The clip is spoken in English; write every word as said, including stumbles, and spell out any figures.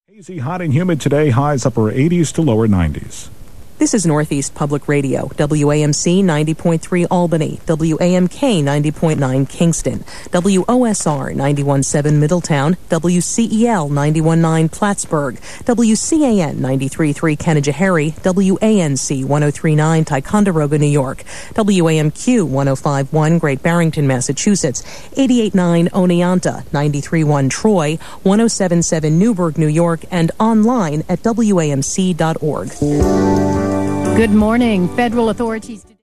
Hazy, hot and humid today, highs upper eighties to lower nineties. This is Northeast Public Radio, W A M C ninety point three Albany, W A M K ninety point nine Kingston, W O S R ninety-one point seven Middletown, W C E L ninety-one point nine Plattsburgh, W C A N ninety-three point three Canajoharie, W A N C one oh three point nine Ticonderoga, New York, W A M Q one oh five point one Great Barrington, Massachusetts, eighty-eight point nine Oneonta, ninety-three point one Troy, one oh seven point seven Newburgh, New York, and online at W A M C dot org. Good morning. Federal authorities